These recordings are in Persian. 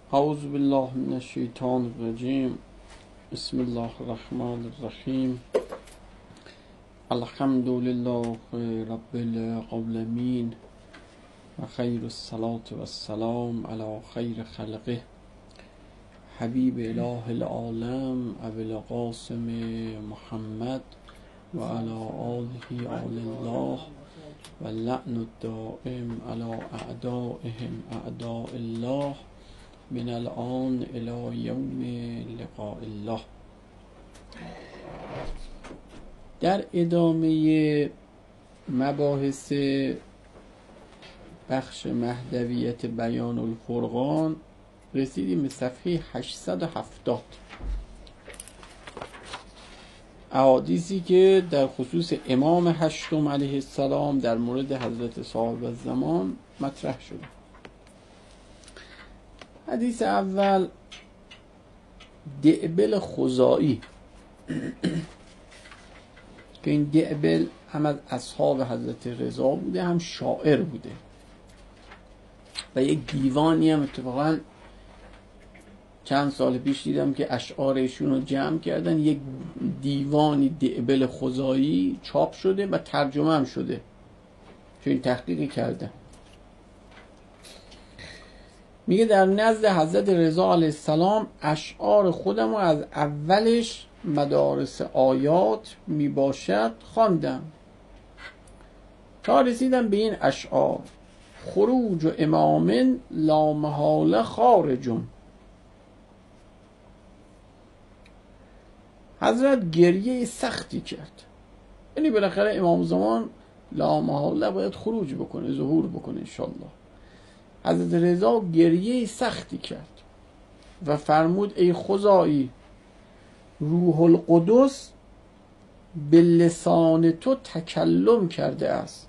اعوذ بالله من الشیطان الرجیم. بسم الله الرحمن الرحیم. الحمد لله رب العالمین و خیر الصلاة و السلام علی خیر خلقه حبیب اله العالم ابو القاسم محمد و علی آله آل الله و لعن الدائم علی اعدائهم اعداء الله من الان الى یوم لقاء الله. در ادامه مباحث بخش مهدویت بیان الفرقان رسیدیم به صفحه 870. احادیثی که در خصوص امام هشتم علیه السلام در مورد حضرت صاحب الزمان مطرح شده. حدیث اول دعبل خزاعی که این دعبل هم از اصحاب حضرت رضا بوده هم شاعر بوده و یک دیوانی هم اتفاقا چند سال پیش دیدم که اشعارشون رو جمع کردن، یک دیوانی دعبل خزاعی چاپ شده و ترجمه هم شده، چون این تحقیقی کردن. میگه در نزد حضرت رضا علیه السلام اشعار خودم رو از اولش مدارس آیات میباشد خواندم تا رسیدم به این اشعار: خروج و امام لا محاله خارجون. حضرت گریه سختی کرد، یعنی بالاخره امام زمان لا محاله باید خروج بکنه، ظهور بکنه انشالله. حضرت رضا گریه سختی کرد و فرمود ای خزاعی، روح القدس به لسان تو تکلم کرده است.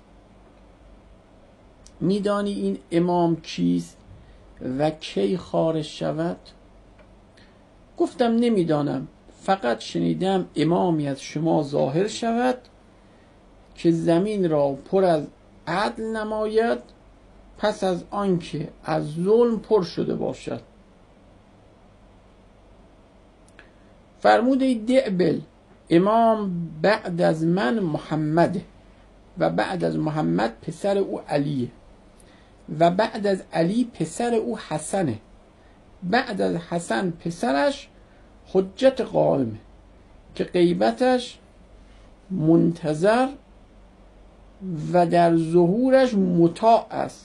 میدانی این امام کیست و کی خارج شود؟ گفتم نمیدانم، فقط شنیدم امامی از شما ظاهر شود که زمین را پر از عدل نماید پس از آنکه از ظلم پر شده باشد. فرمود ای دعبل، امام بعد از من محمده و بعد از محمد پسر او علیه و بعد از علی پسر او حسنه، بعد از حسن پسرش حجت قائمه که غیبتش منتظر و در ظهورش مطاع است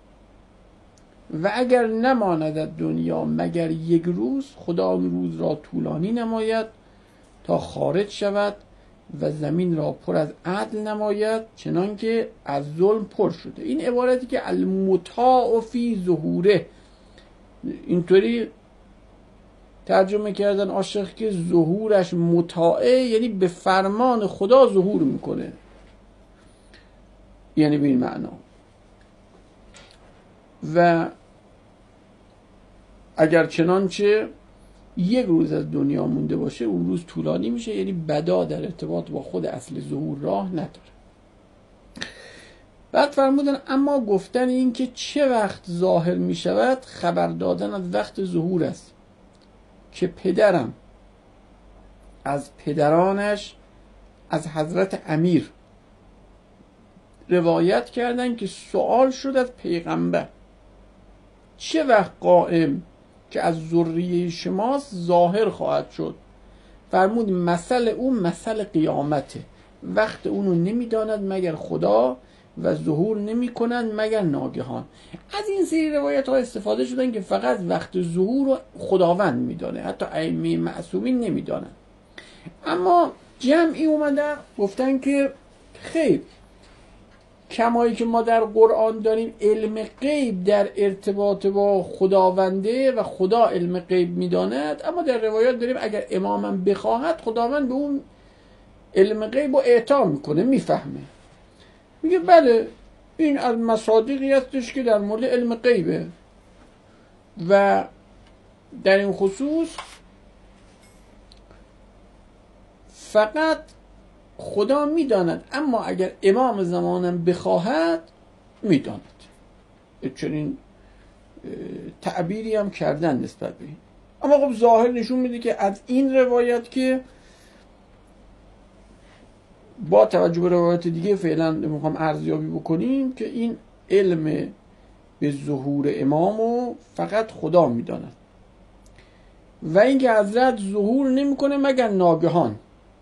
و اگر نماند دنیا مگر یک روز، خدا آن روز را طولانی نماید تا خارج شود و زمین را پر از عدل نماید چنان که از ظلم پر شده. این عبارتی که المطاع فی ظهوره اینطوری ترجمه کردن عاشق که ظهورش مطاعه، یعنی به فرمان خدا ظهور میکنه، یعنی به این معنا. و اگر چنانچه یک روز از دنیا مونده باشه اون روز طولانی میشه، یعنی بدا در ارتباط با خود اصل ظهور راه نداره. بعد فرمودن اما گفتن این که چه وقت ظاهر میشود خبر دادن از وقت ظهور است که پدرم از پدرانش از حضرت امیر روایت کردن که سوال شد از پیغمبر چه وقت قائم که از ذریه شماست ظاهر خواهد شد؟ فرمود مثل او مثل قیامته، وقت اونو نمیداند مگر خدا و ظهور نمی کنند مگر ناگهان. از این سری روایت ها استفاده شدن که فقط وقت ظهور رو خداوند میدانه، حتی ائمه معصومین نمیدانن. اما جمعی اومدن گفتن که خیر، کمایی که ما در قرآن داریم علم غیب در ارتباط با خداونده و خدا علم غیب میداند، اما در روایات داریم اگر امامم بخواهد خداوند به اون علم غیب رو اعطا میکنه، میفهمه. میگه بله این از مصادیقی هستش که در مورد علم غیبه و در این خصوص فقط خدا میداند، اما اگر امام زمانم بخواهد میداند. چنین تعبیری هم کردن نسبت به این. اما خب ظاهر نشون میده که از این روایت که با توجه به روایت دیگه فعلا میخوام ارزیابی بکنیم که این علم به ظهور امامو فقط خدا میداند و اینکه حضرت ظهور نمیکنه مگر ناگهان.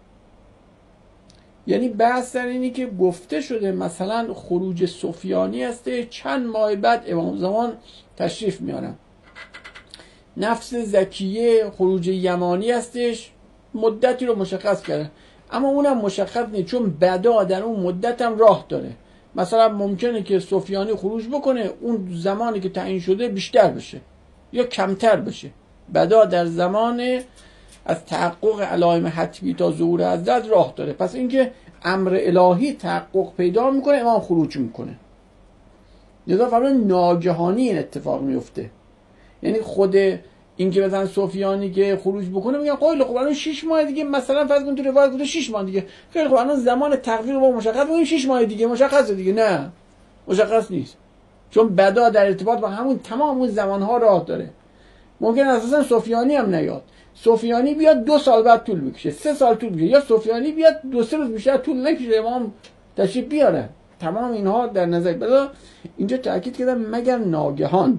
یعنی بحث در اینی که گفته شده مثلا خروج سفیانی هسته چند ماه بعد امام زمان تشریف میارن، نفس زکیه خروج یمانی هستش مدتی رو مشخص کرده، اما اونم مشخص نیست چون بدا در اون مدت هم راه داره. مثلا ممکنه که سفیانی خروج بکنه اون زمانی که تعیین شده بیشتر بشه یا کمتر بشه. بدا در زمان از تحقق علائم حتمی تا ظهور حضرت راه داره. پس اینکه امر الهی تحقق پیدا میکنه امام خروج میکنه، لذا فرمان ناگهانی این اتفاق میفته. یعنی خود اینکه مثلا سفیانی که خروج بکنه میگن خیلی خب الان 6 ماه دیگه، مثلا فرض کن تو روایت گفته 6 ماه دیگه، خیلی خب الان زمان تقویر رو مشخص کنیم 6 ماه دیگه مشخصه دیگه. نه مشخص نیست، چون بدا در ارتباط با همون تمام اون زمانها راه داره. ممکن اساسا سفیانی هم نیاد، سفیانی بیاد 2 سال بعد طول بکشه، 3 سال طول بکشه، یا سفیانی بیاد 2-3 روز بیشتر طول نکشه امام تشریف بیاره. تمام اینها در نظر بذار. اینجا تاکید کردم مگر ناگهان.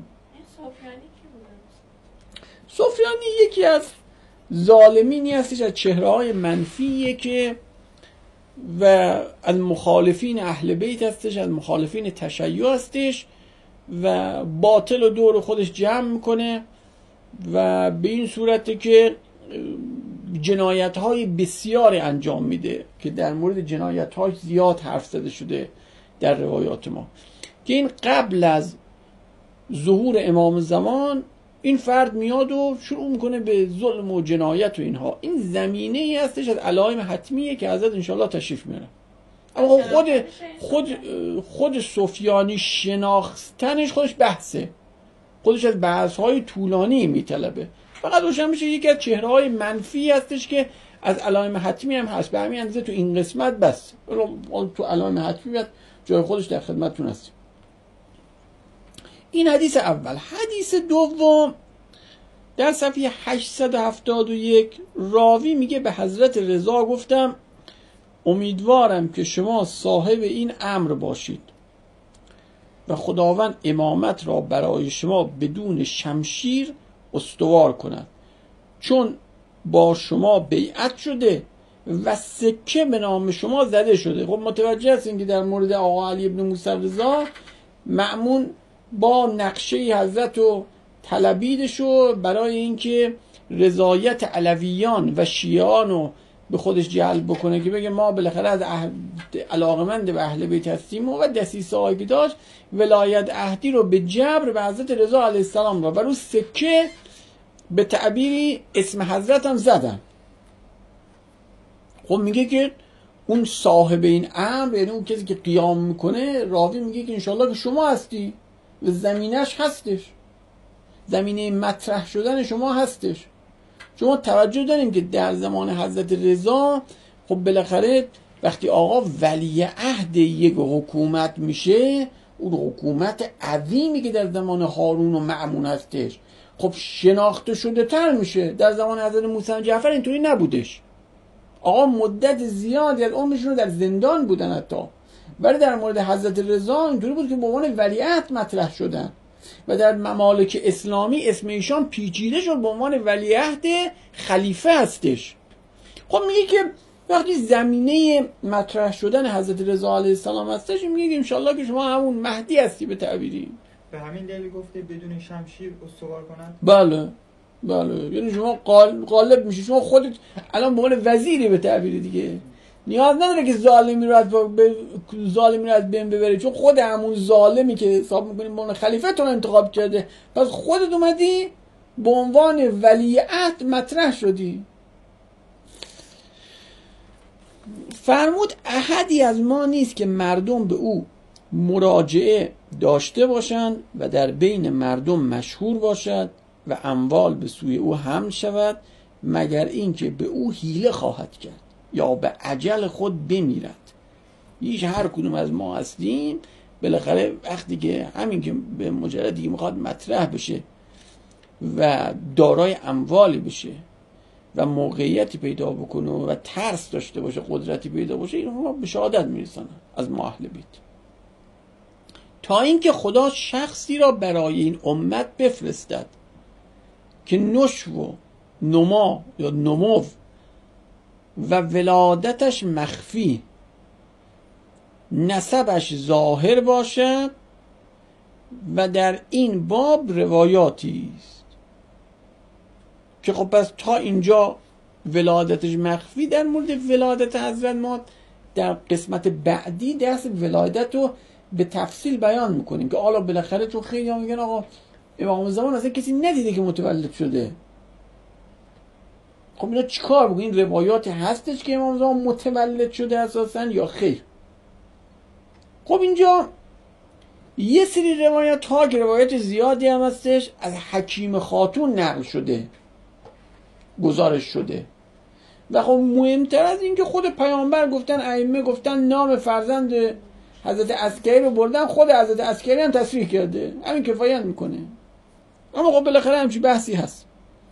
سفیانی یکی از ظالمینی هستش، از چهره‌های منفیه که و از مخالفین اهل بیت هستش، از مخالفین تشیع هستش و باطل و دور خودش جمع میکنه و به این صورته که جنایت‌های بسیار انجام میده که در مورد جنایت‌های زیاد حرف زده شده در روایات ما، که این قبل از ظهور امام زمان این فرد میاد و شروع میکنه به ظلم و جنایت و اینها. این زمینه ای هستش از علائم حتمیه که حضرت انشالله تشریف میاره. اما خود سفیانی شناختنش خودش بحثه، خودش از بحث‌های طولانی میطلبه. فقط روشن میشه یکی از چهره‌های منفی هستش که از علائم حتمی هم هست. به همین اندازه تو این قسمت بس، تو علائم حتمی جای خودش در خدمتتون هست. این حدیث اول. حدیث دوم در صفحه 871 راوی میگه به حضرت رضا گفتم امیدوارم که شما صاحب این امر باشید و خداوند امامت را برای شما بدون شمشیر استوار کند، چون با شما بیعت شده و سکه به نام شما زده شده. خب متوجه هستین که در مورد آقا علی ابن موسی رضا مأمون با نقشه حضرت و طلبیدشو برای اینکه رضایت علویان و شیعان رو به خودش جلب بکنه که بگه ما بالاخره از علاقمند به اهل بیت هستیم و دسیسه هایی که داشت ولایت عهدی رو به جبر به حضرت رضا علیه السلام و رو سکه به تعبیری اسم حضرت هم زدن. خب میگه که اون صاحب این امر، یعنی اون کسی که قیام میکنه، راوی میگه که انشالله که شما هستی و زمینش هستش، زمینه مطرح شدن شما هستش. شما توجه داریم که در زمان حضرت رضا خب بالاخره وقتی آقا ولی عهد یک حکومت میشه، اون حکومت عظیمی که در زمان هارون و مأمون هستش خب شناخته شده تر میشه. در زمان حضرت موسی جعفر اینطوری نبودش. آقا مدت زیادی از عمرشون رو در زندان بودن حتی، ولی در مورد حضرت رضا اینطوری بود که به عنوان ولیعهد مطرح شدن و در ممالک اسلامی اسم ایشان پیچیده شد به عنوان ولیعهد خلیفه هستش. خب میگه که وقتی زمینه مطرح شدن حضرت رضا علیه السلام هستش، میگه که انشالله که شما همون مهدی هستی به تعبیری. به همین دلیل گفته بدون شمشیر استوار کنند. بله یعنی شما غالب میشه، شما خودت الان به عنوان وزیری به تعبیری دیگه نیاز نداره که ظالمی رو از بین ببری، چون خود همون ظالمی که حساب میکنیم به عنوان خلیفتون انتخاب کرده، پس خودت اومدی به عنوان ولیعهد مطرح شدی. فرمود احدی از ما نیست که مردم به او مراجعه داشته باشند و در بین مردم مشهور باشد و اموال به سوی او حمل شود، مگر اینکه به او حیله خواهد کرد یا به اجل خود بمیرد. هیچ هر کدوم از ما هستیم بالاخره وقتی که همین که به مجردی میخواد مطرح بشه و دارای اموالی بشه و موقعیتی پیدا بکنه و ترس داشته باشه، قدرتی پیدا باشه، اینها به شهادت میرسن از ما اهل بیت. تا اینکه خدا شخصی را برای این امت بفرستد که نشو و نما یا نمو و ولادتش مخفی، نسبش ظاهر باشد و در این باب روایاتی است که خب پس تا اینجا ولادتش مخفی. در مورد ولادت حضرت ما در قسمت بعدی دست ولادت رو به تفصیل بیان میکنیم که حالا بالاخره تو خیلی ها میگن آقا امام زمان اصلا کسی ندیده که متولد شده. خب اینا چیکار بکنیم؟ این روایات هستش که امام زمان متولد شده اساسا یا خیر؟ خب اینجا یه سری روایت ها که روایت زیادی هم هستش از حکیم خاتون نقل شده، گزارش شده. و خب مهمتر از این که خود پیامبر گفتن، ائمه گفتن، نام فرزند حضرت عسکری رو بردن، خود حضرت عسکری هم تصریح کرده، همین کفایت میکنه. اما خب بالاخره همچی بحثی هست.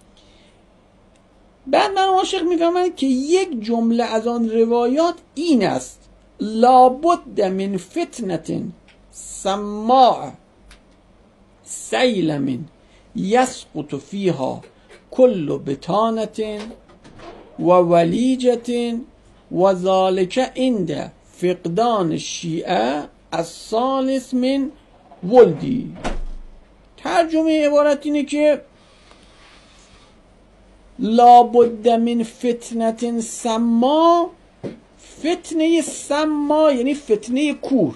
بعد من عاشق میفهمم که یک جمله از آن روایات این است: لابد من فتنة سماع سیلم یسقط فیها کل بطانة و ولیجة و ذالک عند فقدان الشیعه الثالث من ولدی. ترجمه عبارت اینه که لابد من فتنة سما، فتنه سما یعنی فتنه کور.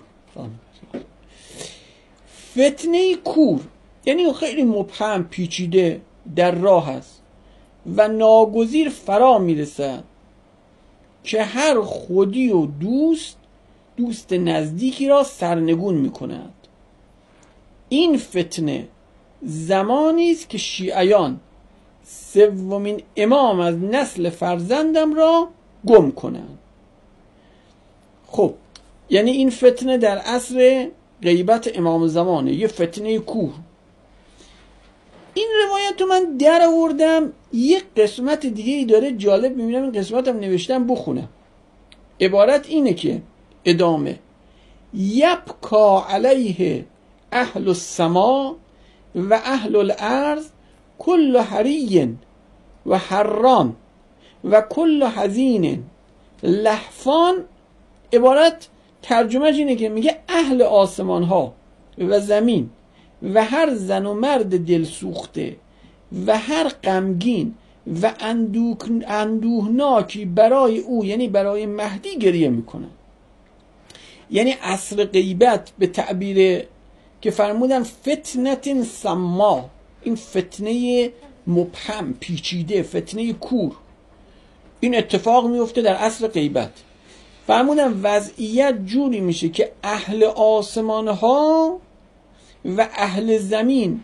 فتنه کور یعنی خیلی مبهم، پیچیده، در راه است و ناگزیر فرا میرسد که هر خودی و دوست نزدیکی را سرنگون میکند. این فتنه زمانی است که شیعیان سومین امام از نسل فرزندم را گم کنند. خب یعنی این فتنه در عصر غیبت امام زمانه، یه فتنه کور. این روایت رو من در آوردم، یک قسمت دیگه ای داره جالب میبینم، این قسمت هم نوشتم بخونم. عبارت اینه که ادامه: یبکا علیه اهل السما و اهل الارض کل حری و حران و کل حزین لحفان. عبارت ترجمهش اینه که میگه اهل آسمان ها و زمین و هر زن و مرد دلسوخته و هر غمگین و اندوهناکی برای او، یعنی برای مهدی، گریه میکنن. یعنی عصر غیبت به تعبیر که فرمودن فتنة سما، این فتنه مبهم، پیچیده، فتنه کور، این اتفاق میفته در عصر غیبت. فرمودن وضعیت جوری میشه که اهل آسمان ها و اهل زمین،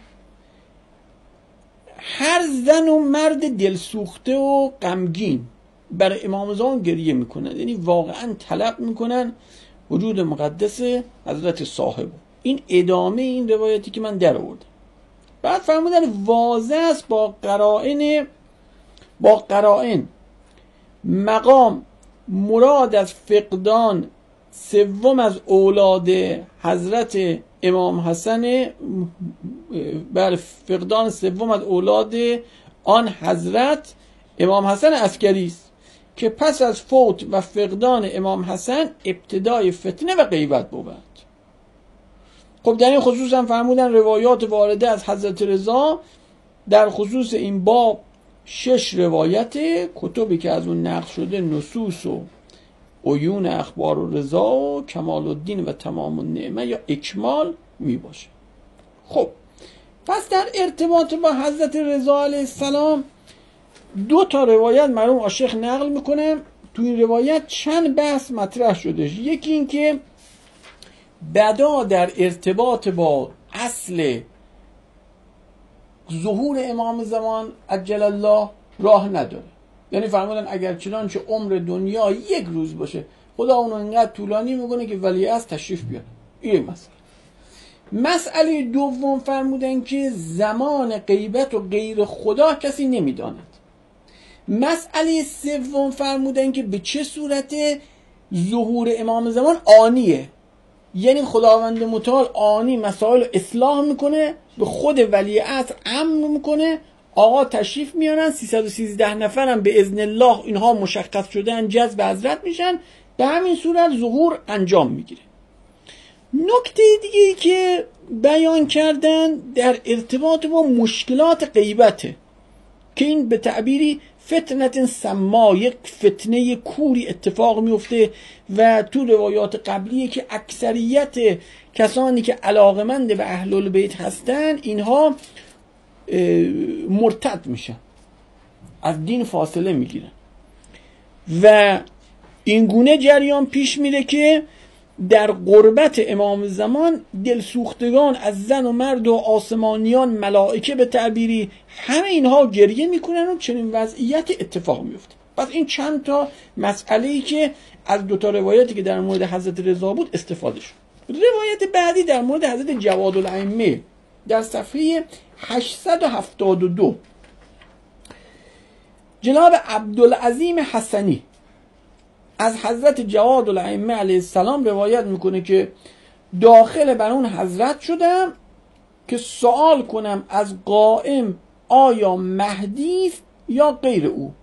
هر زن و مرد دلسوخته و غمگین برای امام زمان گریه میکنن، یعنی واقعا طلب میکنن وجود مقدس حضرت صاحب. این ادامه این روایتی که من در آوردم. بعد فرمودن واضح است با قرائن مقام مراد از فقدان سوم از اولاد حضرت امام حسن، بر فقدان سوم از اولاد آن حضرت امام حسن عسکری است که پس از فوت و فقدان امام حسن ابتدای فتنه و غیبت بود. خب در این خصوص هم فرمودن روایات وارده از حضرت رضا در خصوص این باب 6 روایت، کتبی که از اون نقل شده نصوص و عیون اخبار و رضا و کمال الدین و تمام النعمه یا اکمال می باشه. خب پس در ارتباط با حضرت رضا علیه السلام 2 تا روایت مرحوم عاشق نقل میکنه. تو این روایت چند بحث مطرح شده. یکی این که بعدا در ارتباط با اصل ظهور امام زمان عجل الله راه نداره. یعنی فرمودن اگر چنانچه عمر دنیا 1 روز باشه، خدا اونو اینقدر طولانی میکنه که ولیعصر تشریف بیاره. این مسئله دوم فرمودن که زمان غیبت و غیر خدا کسی نمیداند. مسئله سوم فرمودن که به چه صورت ظهور امام زمان آنیه، یعنی خداوند متعال آنی مسائل اصلاح میکنه، به خود ولی عصر امر میکنه، آقا تشریف میارن، 313 نفرم به اذن الله اینها مشخص شدن جذب حضرت میشن، به همین صورت ظهور انجام میگیره. نکته دیگه که بیان کردن در ارتباط با مشکلات غیبته که این به تعبیری فتنه سما، یک فتنه کوری اتفاق میفته و تو روایات قبلیه که اکثریت کسانی که علاقمند به اهل البیت هستن اینها مرتد میشن، از دین فاصله میگیرن و این گونه جریان پیش میره که در قربت امام زمان دلسوختگان از زن و مرد و آسمانیان، ملائکه به تعبیری، همه اینها گریه میکنن و چنین وضعیت اتفاق میفته. پس این چند تا مسئله‌ای که از دوتا روایتی که در مورد حضرت رضا بود استفاده شد. روایت بعدی در مورد حضرت جواد الائمه در صفحه 872 جناب عبدالعظیم حسنی از حضرت جواد الائمه علیه السلام روایت میکنه که داخل بر اون حضرت شدم که سوال کنم از قائم آیا مهدی است یا غیر او.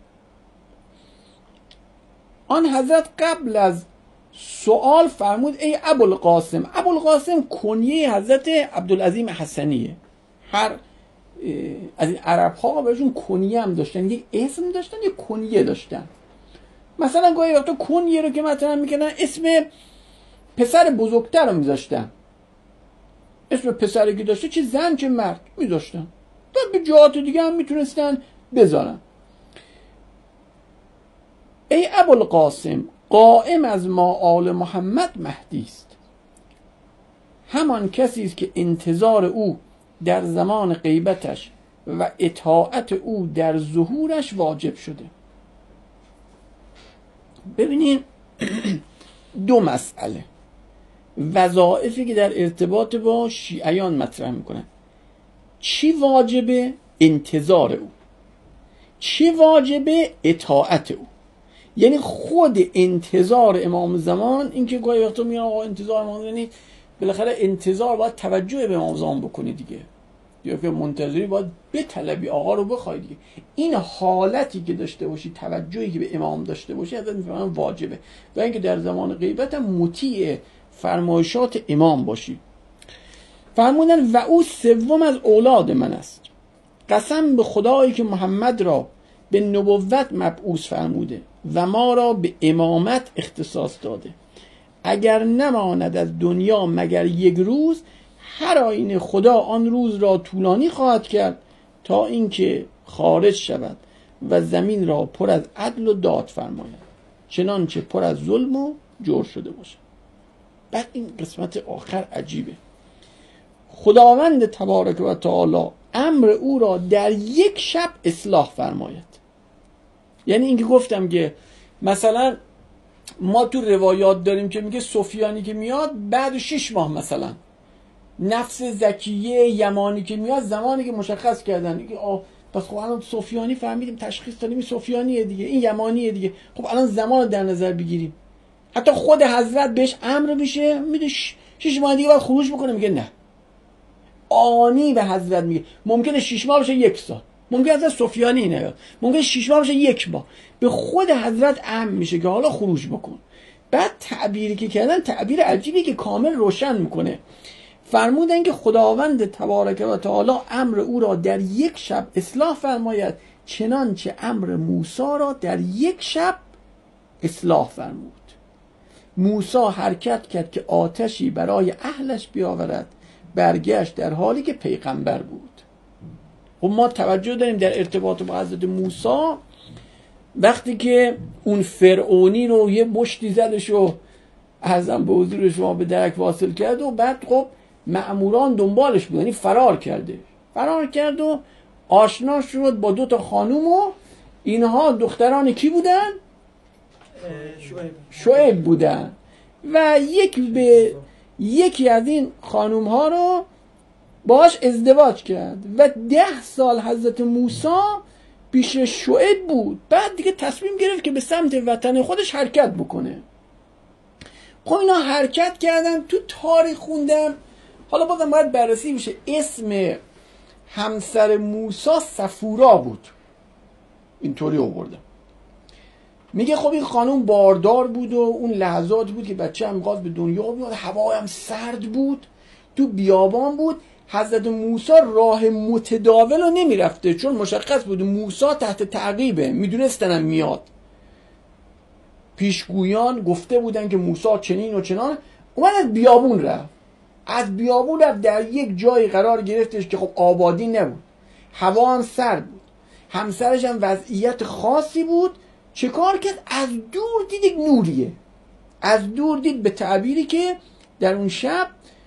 آن حضرت قبل از سوال فرمود ای ابوالقاسم. ابوالقاسم کنیه حضرت عبدالعظیم حسنیه. هر از این عرب ها بهشون کنیه هم داشتن، یک اسم داشتن یک کنیه داشتن. مثلا گاهی وقتا کنیه رو که مثلا میکنن اسم پسر بزرگتر رو میذاشتن، اسم پسری که داشته چه زن چه مرد میذاشتن، تا به جهات دیگه هم میتونستن بذارن. ای ابوالقاسم، قائم از ما آل محمد مهدی است، همان کسی است که انتظار او در زمان غیبتش و اطاعت او در ظهورش واجب شده. ببینید دو مسئله وظایفی که در ارتباط با شیعیان مطرح میکنن. چی واجبه؟ انتظار او. چی واجبه؟ اطاعت او. یعنی خود انتظار امام زمان، این که گاهی وقتا میگن آقا انتظار امام زمان، یعنی بالاخره انتظار باید توجه به امام زمان بکنی دیگه، یا که منتظری باید بطلبی، آقا رو بخوای دیگه. این حالتی که داشته باشی، توجهی که به امام داشته باشی، ازت میفهمن واجبه. و اینکه در زمان غیبت هم مطیع فرمایشات امام باشی. فرمودن و او سوم از اولاد من است، قسم به خدایی که محمد را به نبوت مبعوث فرموده و ما را به امامت اختصاص داده. اگر نماند از دنیا مگر یک روز، هر آینه خدا آن روز را طولانی خواهد کرد تا اینکه خارج شود و زمین را پر از عدل و داد فرماید، چنانچه پر از ظلم و جور شده باشد. بعد این قسمت آخر عجیبه. خداوند تبارک و تعالی امر او را در یک شب اصلاح فرماید. یعنی اینکه گفتم که مثلا ما تو روایات داریم که میگه سفیانی که میاد بعد 6 ماه، مثلا نفس زکیه یمانی که میاد زمانی که مشخص کردن پس خب الان سفیانی فهمیدیم، تشخیص دادیم این سفیانیه دیگه، این یمانیه دیگه، خب الان زمان در نظر بگیریم. حتی خود حضرت بهش امر میشه، میده 6 ماه دیگه باید خروج بکنه، میگه نه. آنی به حضرت میگه ممکنه 6 ماه بشه 1 سال، ممکنه حضرت سفیانی نیاد، ممکنه 6 ماه بشه 1 ماه، به خود حضرت امر میشه که حالا خروج بکن. بعد تعبیری که کردن تعبیر عجیبی که کامل روشن میکنه. فرمودن که خداوند تبارک و تعالی امر او را در یک شب اصلاح فرماید، چنانچه امر موسی را در یک شب اصلاح فرمود. موسی حرکت کرد که آتشی برای اهلش بیاورد، برگشت در حالی که پیغمبر بود. و ما توجه داریم در ارتباط با حضرت موسی، وقتی که اون فرعونی رو یه مشتی زدش و ارزم به حضور شما به درک واصل کرد و بعد خب مأموران دنبالش بود، یعنی فرار کرد و آشنا شد با 2 خانوم و اینها دختران کی بودن؟ شعیب بودن و یکی از این خانوم ها رو باهاش ازدواج کرد و 10 سال حضرت موسی پیش شعیب بود. بعد دیگه تصمیم گرفت که به سمت وطن خودش حرکت بکنه. خب اینا حرکت کردن. تو تاریخ خوندم، حالا بازم باید بررسی بشه، اسم همسر موسی صفورا بود، اینطوری آورده. میگه خب این خانوم باردار بود و اون لحظات بود که بچه هم می‌خواست به دنیا بیاد، هوا هم سرد بود، تو بیابان بود. حضرت موسی راه متداول رو نمیرفته، چون مشخص بود موسی تحت تعقیبه، میدونستنم میاد. پیشگویان گفته بودن که موسی چنین و چنان. اومد از بیابون رفت. در یک جایی قرار گرفتش که خب آبادی نبود، هوا هم سرد بود، همسرش هم وضعیت خاصی بود. چه کار کرد؟ از دور دید یک نوریه، از دور دید به تعبیری که در اون شب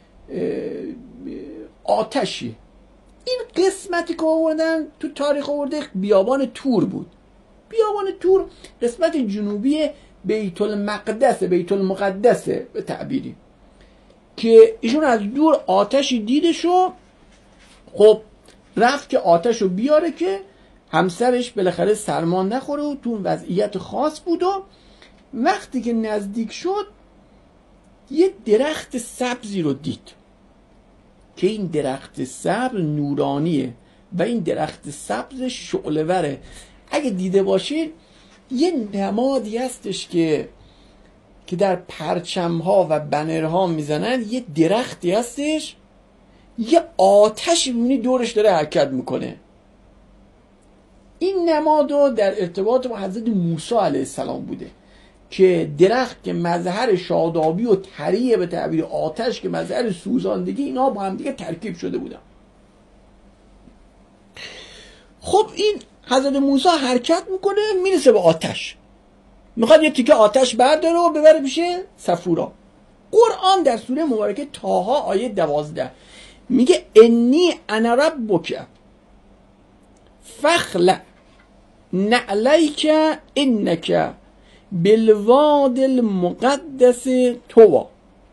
آتشی. این قسمتی که آوردن تو تاریخ آورده بیابان تور بود. بیابان تور قسمت جنوبی بیت المقدسه به تعبیری، که ایشون از دور آتشی دیدشو، خب رفت که آتشو بیاره که همسرش بالاخره سرما نخوره و تو وضعیت خاص بود. و وقتی که نزدیک شد یه درخت سبزی رو دید که این درخت سبز نورانیه و این درخت سبز شعله‌وره. اگه دیده باشید یه نمادی هستش که در پرچم‌ها و بنرها میزنن، یه درختی هستش، یه آتشی می‌بینی دورش داره حرکت میکنه. این نمادو در ارتباط با حضرت موسی علیه السلام بوده که درخت که مظهر شادابی و طریه، به تعبیر آتش که مظهر سوزاندگی، اینا با هم دیگه ترکیب شده بودن. خب این حضرت موسی حرکت میکنه، میرسه به آتش، میخواد یه تیکه آتش برداره و ببره پیش صفورا. قرآن در سوره مبارکه طه آیه 12 میگه انی انا ربک فخلع نعلیک انک بالواد المقدس طوی.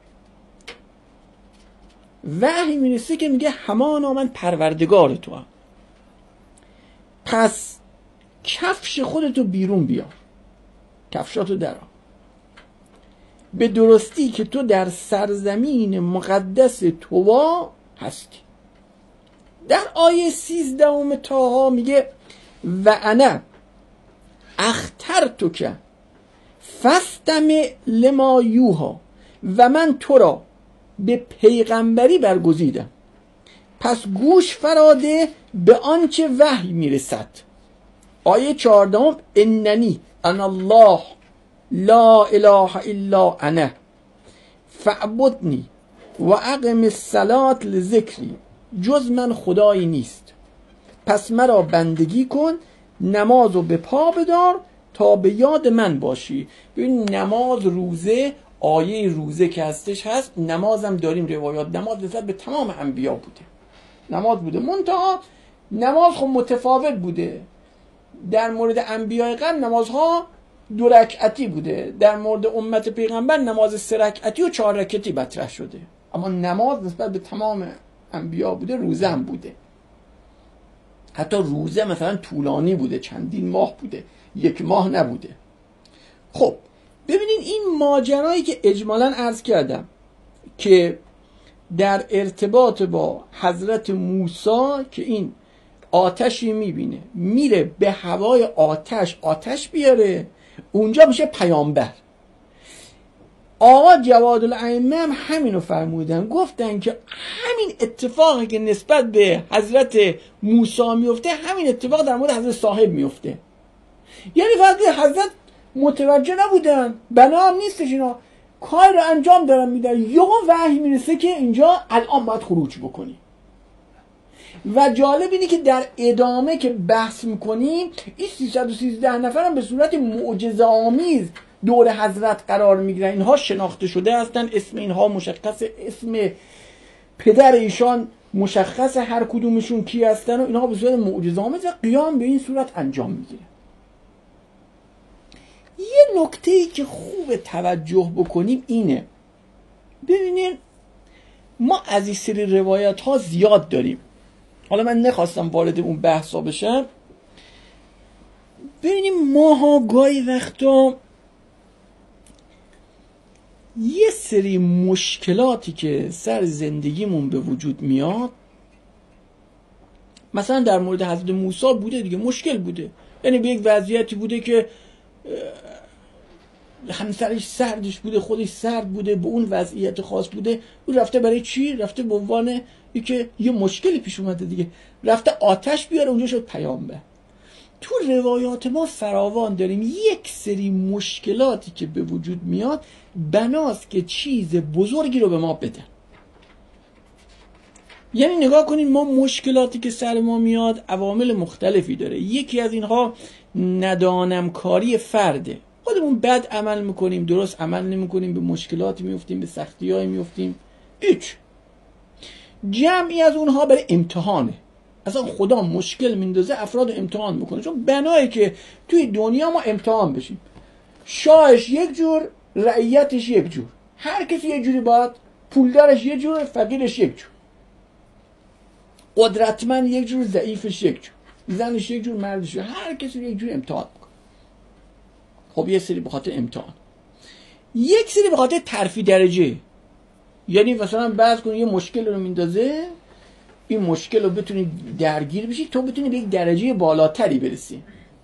وحی میرسه که میگه همانا من پروردگار تو هم، پس کفش خودتو بیرون بیار، کفشاتو درآ، به درستی که تو در سرزمین مقدس طوی هستی. در آیه 13 طه میگه و انا اخترتک فاستمع لما یوحی، و من تو را به پیغمبری برگزیدم، پس گوش فراده به آنچه وحی میرسد. آیه 14 اننی انا الله لا اله الا انا فاعبدنی و اقم الصلاة لذکری، جز من خدایی نیست، پس مرا بندگی کن، نمازو به پا بدار تا به یاد من باشی. ببین نماز، روزه، آیه روزه که هستش هست، نمازم داریم روایات، نماز نسبت به تمام انبیا بوده، نماز بوده، منتها نماز خب متفاوت بوده. در مورد انبیاء قبل نمازها 2 رکعتی بوده، در مورد امت پیغمبر نماز 3 رکعتی و 4 رکعتی مطرح شده، اما نماز نسبت به تمام انبیا بوده، روزه هم بوده. حتی روزه مثلا طولانی بوده، چندین ماه بوده، 1 ماه نبوده. خب ببینین این ماجرایی که اجمالاً عرض کردم که در ارتباط با حضرت موسی که این آتشی میبینه، میره به هوای آتش بیاره، اونجا میشه پیامبر. آقا جواد الائمه هم همینو فرمودن، گفتن که همین اتفاقی که نسبت به حضرت موسی میفته، همین اتفاق در مورد حضرت صاحب میفته. یعنی وقتی حضرت متوجه نبودن، بنا هم نیستش، اینا کار رو انجام دارن میدن، یهو وحی میرسه که اینجا الان باید خروج بکنی. و جالب اینه که در ادامه که بحث میکنیم این 313 نفرم به صورت معجزه آمیز دور حضرت قرار میگیرن. اینها شناخته شده هستن، اسم اینها مشخصه، اسم پدر ایشان مشخصه، هر کدومشون کی هستن، و اینها به صورت معجزه آمیز قیام به این صورت انجام میگیره. یه نکته‌ای که خوب توجه بکنیم اینه، ببینین ما از این سری روایت ها زیاد داریم. حالا من نخواستم وارد اون بحثا بشم. ببینیم ماها گاهی وقتا یه سری مشکلاتی که سر زندگیمون به وجود میاد، مثلا در مورد حضرت موسی بوده دیگه، مشکل بوده، یعنی به یک وضعیتی بوده که همسرش سردش بوده، خودش سرد بوده، به اون وضعیت خاص بوده. او رفته برای چی؟ رفته به عنوان که یه مشکلی پیش اومده دیگه، رفته آتش بیاره، اونجا شد پیامبر. تو روایات ما فراوان داریم یک سری مشکلاتی که به وجود میاد بناست که چیز بزرگی رو به ما بدن. یعنی نگاه کنین، ما مشکلاتی که سر ما میاد عوامل مختلفی داره. یکی از اینها ندانمکاری فرده. خودمون بد عمل میکنیم، درست عمل نمیکنیم، به مشکلاتی میفتیم، به سختی‌هایی میفتیم. هیچ. جمعی از اونها برای امتحانه. اصلا خدا مشکل میندازه افراد امتحان میکنه، چون بنایی که توی دنیا ما امتحان بشیم. شاهش یک جور، رعیتش یک جور، هر کسی یک جوری باید، پولدارش یک جور، فقیرش یک جور، قدرتمند یک جور، ضعیفش یک جور، زنش یک جور، مردش یک جور، هر کسی یک جور امتحان میکنه. خب یه سری به خاطر امتحان، یک سری به خاطر ترفیع درجه. یعنی مثلا بعض کنه یه مشکل رو میندازه، این مشکل رو بتونی درگیر بشی، تو بتونی به یک درجه بالاتری برسی.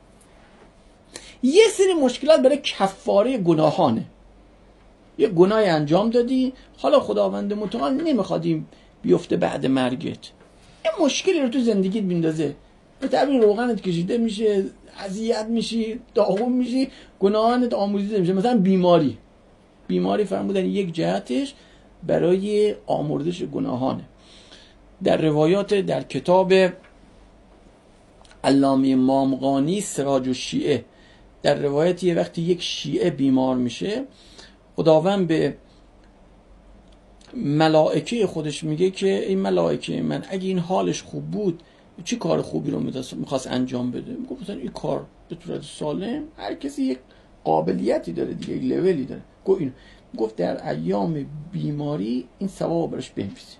یه سری مشکلات برای کفاره گناهانه. یه گناهی انجام دادی، حالا خداوند متعال نمیخوادیم بیفته بعد مرگت، یه مشکلی رو تو زندگیت میندازه، به تعبیر روغنت کشیده میشه، اذیت میشی، داغون میشی، گناهانت آمرزیده میشه. مثلا بیماری فرمودن یک جهتش برای آمرزش گناهانه. در روایات در کتاب علامه مامغانی سراج الشیعه، در روایت یه وقتی یک شیعه بیمار میشه، خداوند به ملائکه خودش میگه که این ملائکه من اگه این حالش خوب بود چی کار خوبی رو میخواست انجام بده؟ میگه مثلا این کار به صورت سالم، هر کسی یک قابلیتی داره دیگه، یک لولی داره. گفت در ایام بیماری این ثواب براش بنویسه.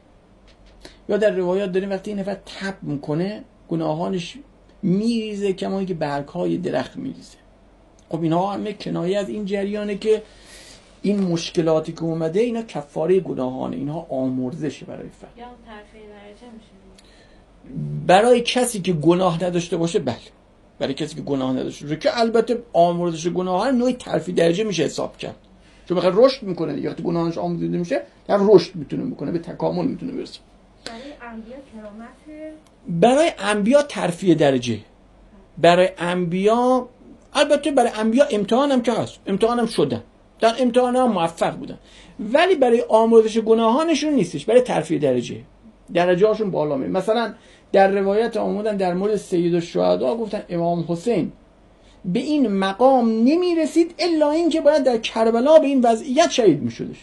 یا در روایات داریم وقتی این نفر تب میکنه گناهانش میریزه کمایی که برگ‌های درخت میریزه. خب اینها همه کنایه از این جریانه که این مشکلاتی که اومده اینا کفاره گناهانه، اینها آمرزشه برای فرد. یا ترفیع درجه میشه برای کسی که گناه نداشته باشه. بله، برای کسی که گناه نداشته باشه، که البته آمرزش گناهان نوعی ترفیع درجه میشه حساب کرد، چون بخاطر رشد میکنه دیگه. وقتی گناهانش آمرزیده میشه در رشد میتونه بکنه، به تکامل میتونه برسه. برای انبیا کرامت، برای انبیا ترفیع درجه، برای انبیا، البته برای انبیا امتحان هم که هست، امتحان هم شدن، در امتحان هم موفق بودن، ولی برای آمرزش گناهانشون نیستش، برای ترفیع درجه هاشون بالا میره. مثلا در روایت آمدن در مورد سید الشهدا گفتن امام حسین به این مقام نمیرسید الا این که باید در کربلا به این وضعیت شهید میشدش،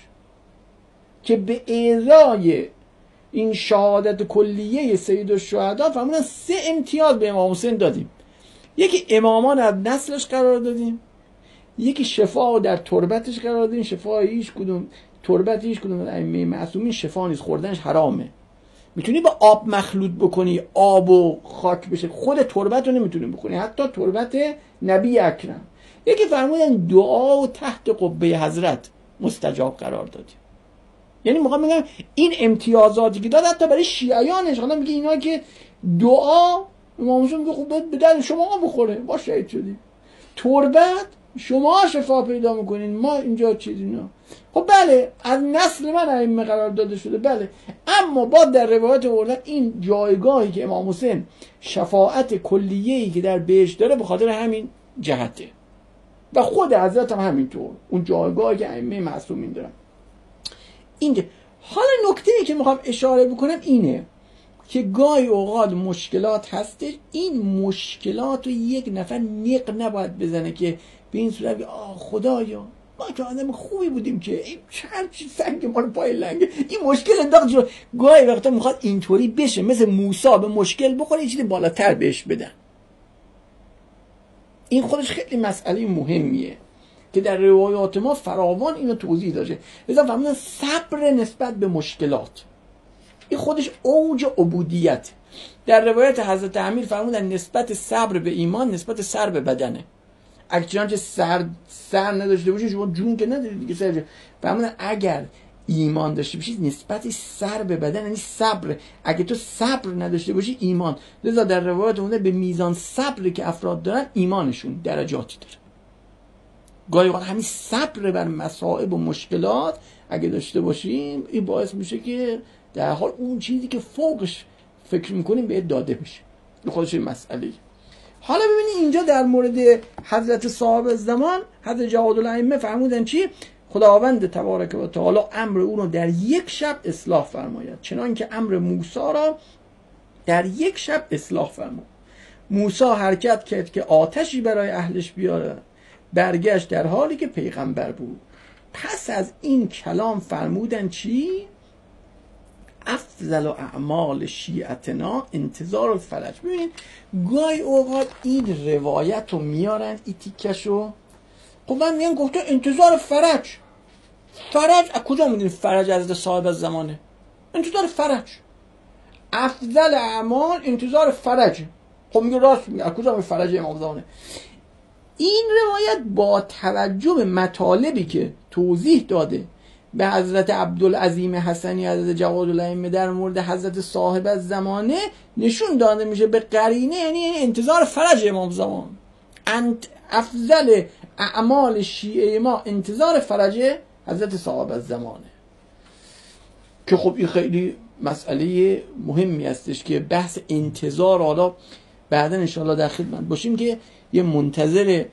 که به ازای این شهادت کلیه سید الشهدا فرمودن 3 امتیاز به امام حسین دادیم. یکی امامان از نسلش قرار دادیم، یکی شفا در تربتش قرار دادیم، شفای هیچ کدوم تربت هیچ کدوم ائمه معصومین شفا نیست، خوردنش حرامه. میتونی با آب مخلوط بکنی، آب و خاک بشه، خود تربت رو نمیتونی بکنی، حتی تربت نبی اکرم. یکی فرمودن دعا و تحت قبه حضرت مستجاب قرار دادیم. یعنی میخوام بگم این امتیازاتی که داد حتی برای شیعیانش، حالا میگه اینا که دعا امام حسین میگه خب به درد شما بخوره، با شهید شدیم. تربت شما شفا پیدا میکنین، ما اینجا چیزی نه. خب بله از نسل من ائمه قرار داده شده، بله، اما با در روایت آوردن این جایگاهی که امام حسین شفاعت کلیه‌ای که در بهشت داره به خاطر همین جهته، و خود حضرت هم همینطور اون جایگاهی که ائمه معصومین دارن. اینجا حالا نکته‌ای که میخوام اشاره بکنم اینه که گاهی اوقات مشکلات هستش، این مشکلات رو یک نفر نق نباید بزنه که به این صورت بگه آه خدایا ما که آدم خوبی بودیم که این چند چی سنگ ما رو پای لنگه این مشکل انداخت جلو. گاهی وقتا میخواد اینطوری بشه، مثل موسی به مشکل بخوره یه چیزی بالاتر بهش بدن. این خودش خیلی مسئله مهمیه که در روایات ما فراوان اینو توضیح داده. لذا فهمیدن صبر نسبت به مشکلات، این خودش اوج عبودیت. در روایت حضرت امیر فرمودن نسبت صبر به ایمان نسبت سر به بدنه. اگه چنانچه سر نداشته باشی شما جون که نداری دیگه. سر فرمودن اگر ایمان داشته باشی نسبت سر به بدن یعنی صبر. اگه تو صبر نداشته باشی ایمان. لذا در روایت اونه به میزان صبری که افراد دارن ایمانشون درجاتی داره. گاهی اوقات همین صبر بر مصائب و مشکلات اگه داشته باشیم این باعث میشه که در حال اون چیزی که فوقش فکر میکنیم بهت داده بشه. این خودش این مسئله. حالا ببینید اینجا در مورد حضرت صاحب الزمان حضرت جواد الائمه فرمودن چی؟ خداوند تبارک و تعالی امر او رو در یک شب اصلاح فرماید چنان که امر موسی را در یک شب اصلاح فرمود. موسی حرکت کرد که آتشی برای اهلش بیاره، برگشت در حالی که پیغمبر بود. پس از این کلام فرمودن چی؟ افضل اعمال شیعتنا انتظار الفرج. ببین گاهی اوقات این روایت رو میارن این تیکشو، خب من میگن گفته انتظار فرج. فرج از کجا میدونی فرج از صاحب الزمانه؟ انتظار فرج. افضل اعمال انتظار فرج. خب میگه راست میگه از کجا می فرج امام زمانه؟ این روایت با توجه به مطالبی که توضیح داده به حضرت عبدالعظیم حسنی حضرت جواد الائمه در مورد حضرت صاحب الزمانه نشون داده میشه به قرینه یعنی انتظار فرج امام زمان. افضل اعمال شیعه ما انتظار فرج حضرت صاحب الزمانه. که خب این خیلی مسئله مهمی هستش که بحث انتظار حالا بعدا انشاءالله در خدمت باشیم که یه منتظر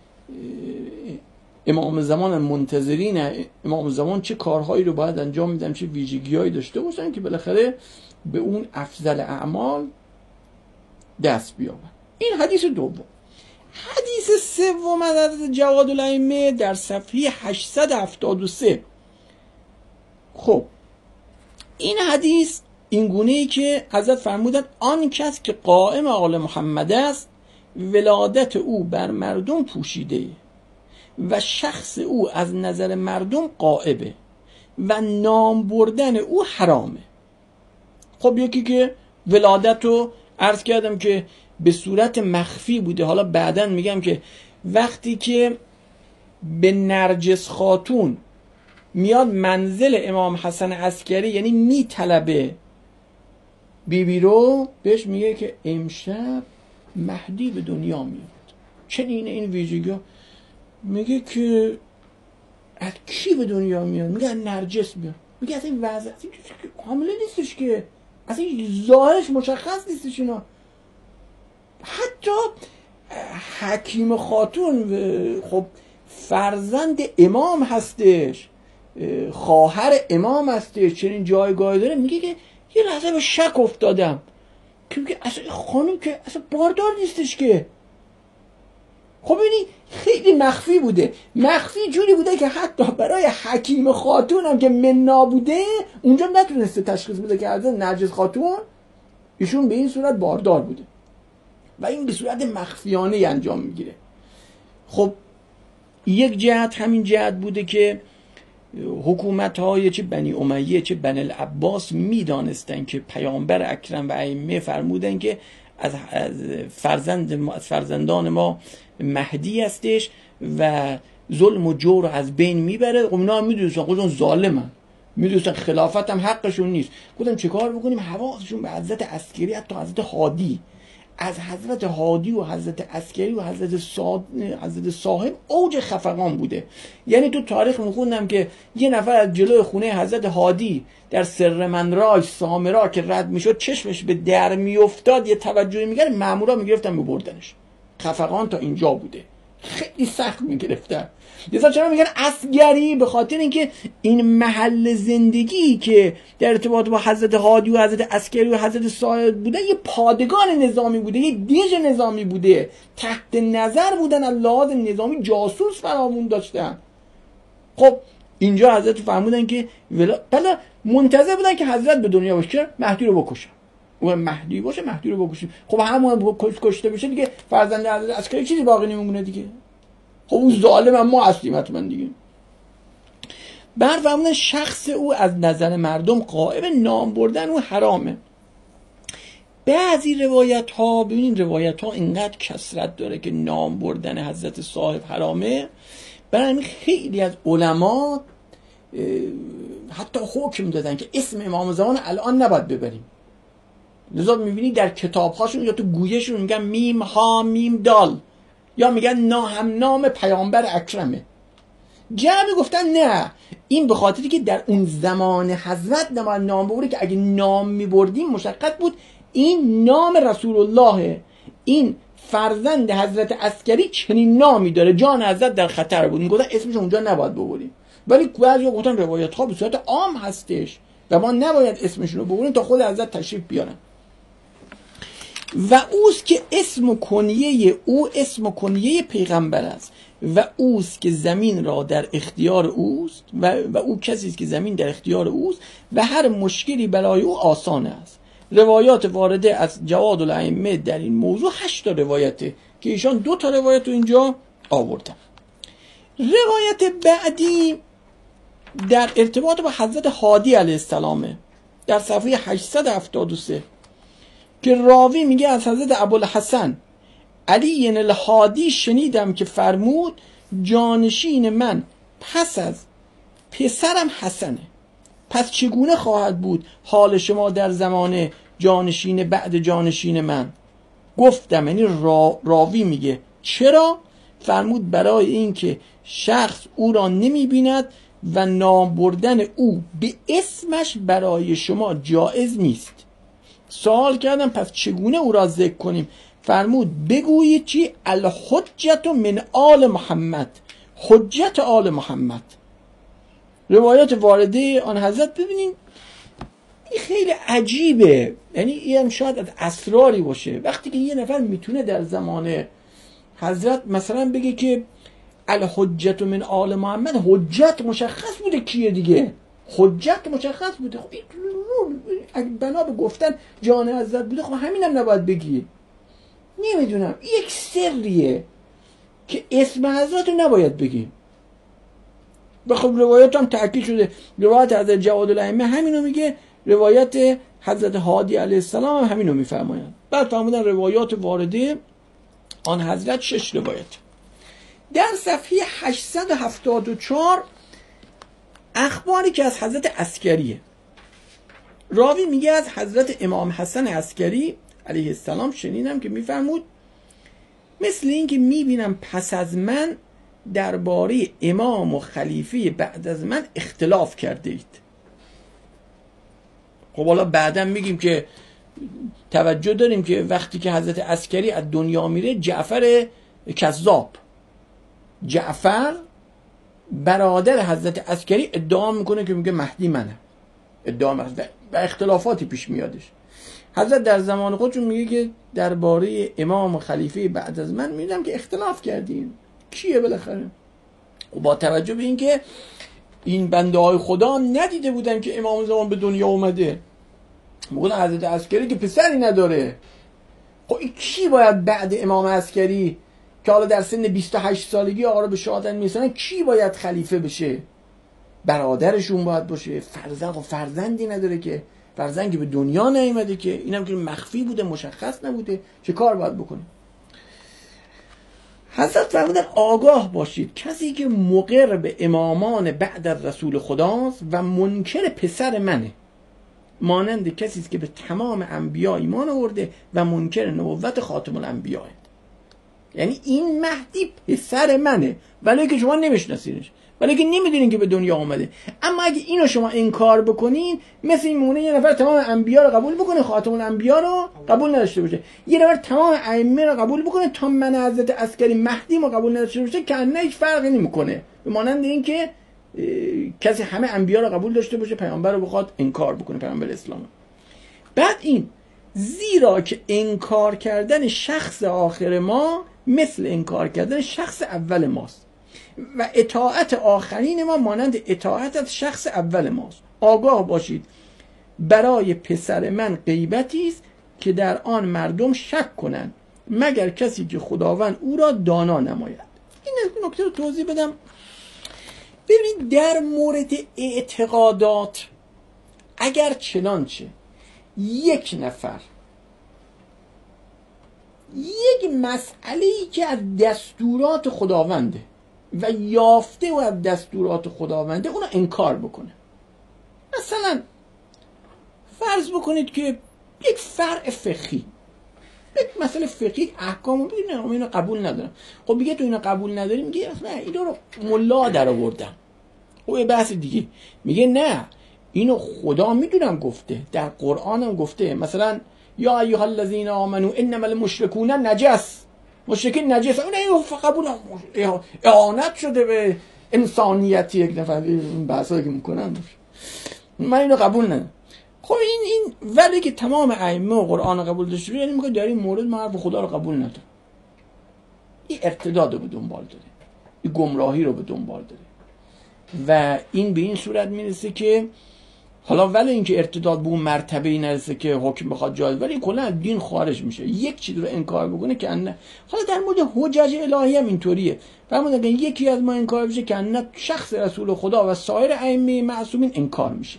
امام زمان منتظرین امام زمان چه کارهایی رو باید انجام میدن چه ویژگی‌هایی داشته باشن که بالاخره به اون افضل اعمال دست بیابن. این حدیث دوم. حدیث سوم از حضرت جواد الائمه در صفحه 873. خب این حدیث این گونه‌ای که حضرت فرمودن آن کس که قائم آل محمد است ولادت او بر مردم پوشیده و شخص او از نظر مردم غائبه و نام بردن او حرامه. خب یکی که ولادت رو عرض کردم که به صورت مخفی بوده، حالا بعداً میگم که وقتی که به نرجس خاتون میاد منزل امام حسن عسکری یعنی میطلبه بیبی رو، بهش میگه که امشب مهدی به دنیا میاد. چنین این ویژگی ها. میگه که از کی به دنیا میاد؟ میگه نرجس میاد. میگه از این وضع حامله نیستش که، از این ظاهرش مشخص نیستش اینا. حتی حکیم خاتون خب فرزند امام هستش، خواهر امام هستش، چنین جایگاهی داره. میگه که یه لحظه به شک افتادم که میگه اصلا خانم که اصلا باردار نیستش که. خب ببینی خیلی مخفی بوده، مخفی جوری بوده که حتی برای حکیم خاتون هم که منا بوده اونجا نتونسته تشخیص بده که از نرجس خاتون ایشون به این صورت باردار بوده و این به صورت مخفیانه انجام میگیره. خب یک جهت همین جهت بوده که حکومت‌های چه بنی امیه چه بنی العباس میدانستن که پیامبر اکرم و ائمه فرمودن که از فرزندان ما مهدی هستش و ظلم و جور از بین میبره. خب اینا هم میدونستن خودشون ظالمن، میدونستن خلافت هم حقشون نیست. گفتم چه کار بکنیم؟ حواسشون به حضرت عسکری، حتی حضرت هادی، از حضرت هادی و حضرت عسکری و حضرت صاحب اوج خفقان بوده. یعنی تو تاریخ میخوندم که یه نفر از جلوی خونه حضرت هادی در سرمنرای سامرا که رد میشد چشمش به در میافتاد یه توجهی میگرد، مامورا میگرفتن میبردنش. خفقان تا اینجا بوده، خیلی سخت میگرفتن. مثلا چرا میگن عسکری؟ به خاطر اینکه این محل زندگی که در ارتباط با حضرت هادی و حضرت عسکری و حضرت صاحب بوده یه پادگان نظامی بوده، یه دیژ نظامی بوده، تحت نظر بودن، از لحاظ نظامی جاسوس فراوون داشتن. خب اینجا حضرت فرمودن که بله منتظر بودن که حضرت به دنیا باشه مهدی رو بکشن. اون مهدی باشه مهدی رو بکشیم. خب همون کشته بشه دیگه فرزند حضرت عسکری چیزی باقی نمیمونه دیگه. خب اون ظالم هم ما هستیم حتما دیگه. برفرمودن شخص او از نظر مردم غائب، نام بردن او حرامه. بعضی روایت ها، ببینین روایت ها اینقدر کثرت داره که نام بردن حضرت صاحب حرامه، برای همین خیلی از علما حتی حکم دادن که اسم امام زمان الان نباید ببریم. لذا میبینی در کتابهاشون یا تو گویشون میگن میم ها میم دال، یا میگن هم نام پیامبر اکرمه. جمعی گفتن نه، این به خاطری که در اون زمان حضرت نباید نام ببری، که اگه نام میبردیم مشقت بود. این نام رسول الله، این فرزند حضرت عسکری چنین نامی داره، جان حضرت در خطر بود، میگفتن اسمش اونجا نباید ببریم. ولی بعضی گفتن روایت ها به صورت عام هستش و ما نباید اسمشون رو ببریم تا خود حضرت تشریف بیارن. و اوست که اسم و کنیه او اسم و کنیه پیغمبر است و اوست که زمین را در اختیار اوست و او کسی است که زمین در اختیار اوست و هر مشکلی برای او آسان است. روایات وارده از جواد الائمه در این موضوع 8 روایته که ایشان 2 روایت رو اینجا آوردن. روایت بعدی در ارتباط با حضرت هادی علیه السلامه، در صفحه 873 که راوی میگه از حضرت ابوالحسن علی الهادی شنیدم که فرمود جانشین من پس از پسرم حسنه، پس چگونه خواهد بود حال شما در زمان جانشین بعد جانشین من؟ گفتم، یعنی راوی میگه چرا؟ فرمود برای اینکه شخص او را نمیبیند و نام بردن او به اسمش برای شما جایز نیست. سوال کردم پس چگونه او را ذکر کنیم؟ فرمود بگویید چی؟ الحجت من آل محمد، حجت آل محمد. روایات وارده آن حضرت ببینین این خیلی عجیبه، یعنی این شاید از اسراری باشه. وقتی که یه نفر میتونه در زمان حضرت مثلا بگه که الحجت من آل محمد، حجت مشخص بوده کیه دیگه، حجت مشخص بوده. خب اگه بنا به گفتن جان حضرت بوده، خب همینم نباید بگی. نمیدونم، یک سریه که اسم حضرت رو نباید بگیم. و خب روایت هم تأکید شده، روایت حضرت جواد الائمه همینو میگه، روایت حضرت هادی علیه السلام هم همینو میفرمایند. بعد فرمودن روایات وارده آن حضرت 6 روایت. در صفحه 874 اخباری که از حضرت عسکریه، راوی میگه از حضرت امام حسن عسکری علیه السلام شنیدم که میفرمود مثل این که میبینم پس از من درباره امام و خلیفه بعد از من اختلاف کرده اید. خب حالا بعدم میگیم که توجه داریم که وقتی که حضرت عسکری از دنیا میره، جعفر کذاب، جعفر برادر حضرت عسکری ادعا میکنه که میگه مهدی منه، ادعا میکنه و اختلافاتی پیش میادش. حضرت در زمان خودشون میگه که درباره امام و خلیفه بعد از من میدم که اختلاف کردیم، کیه بالاخره؟ و با توجه به این که این بنده های خدا ندیده بودن که امام زمان به دنیا اومده، میگن حضرت عسکری که پسری نداره، خب این کی باید بعد امام عسکری که حالا در سن 28 سالگی آقا رو به شهادت میرسونن، کی باید خلیفه بشه؟ برادرشون باید باشه. فرزندی نداره که، فرزندی که به دنیا نیامده که، اینم که مخفی بوده، مشخص نبوده، چه کار باید بکنه؟ حضرت فرمودن آگاه باشید کسی که مقر به امامان بعد از رسول خداست و منکر پسر منه، مانند کسی است که به تمام انبیا ایمان آورده و منکر نبوت خاتم الانبیاء. یعنی این مهدی پسر منه ولی که شما نمیشناسینش، ولی که نمیدونین که به دنیا آمده. اما اگه اینو شما انکار بکنین، مثل این مونه یه نفر تمام انبیا رو قبول بکنه، خاتم الانبیا رو قبول نداشته باشه، یه نفر تمام ائمه رو قبول بکنه تا من حضرت عسکری مهدی رو قبول نداشته باشه، که نه هیچ فرقی نمیکنه، به مانند این که کسی همه انبیا رو قبول داشته باشه، پیامبر رو بخواد انکار بکنه، پیامبر اسلام. بعد این زیرا که انکار کردن شخص آخر ما مثل انکار کردن شخص اول ماست و اطاعت آخرین ما مانند اطاعت از شخص اول ماست. آگاه باشید برای پسر من غیبتی است که در آن مردم شک کنند مگر کسی که خداوند او را دانا نماید. این نکته رو توضیح بدم. ببینید در مورد اعتقادات اگر چنانچه یک نفر یک مسئله‌ای که از دستورات خداونده و یافته و از دستورات خداونده اونو انکار بکنه، مثلا فرض بکنید که یک فرع فقهی، یک مسئله فقهی احکامو ببینه اینو قبول ندارم، خب میگه تو اینو قبول نداری، میگه نه اینو رو ملا در آوردن، خب یه بحث دیگه، میگه نه اینو خدا میدونم گفته، در قرآن هم گفته، مثلا یا ایها الذین آمنو انما المشرکون نجس، مشرکین نجس، اینو قبول اعانت شده به انسانیت یک نفر، این بحثایی که میکنن من اینو قبول ندارم. خب این ولی که تمام ائمه و قرآن قبول داشته، یعنی میگه در این مورد ما حرف خدا رو قبول ندارم. این ارتداد رو به دنبال داره، این گمراهی رو به دنبال داره و این به این صورت میرسه که حالا ولی اینکه ارتداد به اون مرتبه‌ای نرسه که حکم بخواد جایز، ولی کلا از دین خارج میشه، یک چیز رو انکار بکنه که ان، حالا در مورد حجج الهی هم اینطوریه، فرمودن که یکی از ما انکار بشه که ان شخص رسول خدا و سایر ائمه معصومین انکار میشه.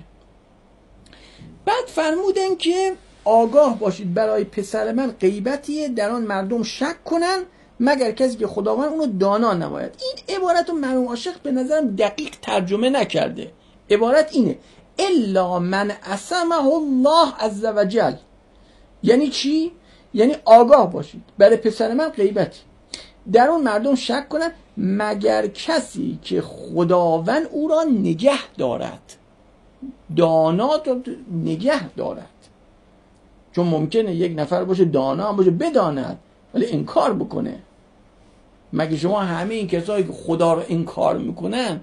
بعد فرمودن که آگاه باشید برای پسر من غیبتیه در آن مردم شک کنن مگر کسی که خداوند اونو دانا نماید. این عبارت رو مرحوم عاشق به نظرم دقیق ترجمه نکرده. عبارت اینه الا من عصمه الله عز وجل. یعنی چی؟ یعنی آگاه باشید برای پسر من غیبتی در اون مردم شک کنن مگر کسی که خداوند او را نگه دارد، دانا رو نگه دارد، چون ممکنه یک نفر باشه دانا هم باشه بداند ولی انکار بکنه. مگه شما همه این کسایی که خدا رو انکار میکنن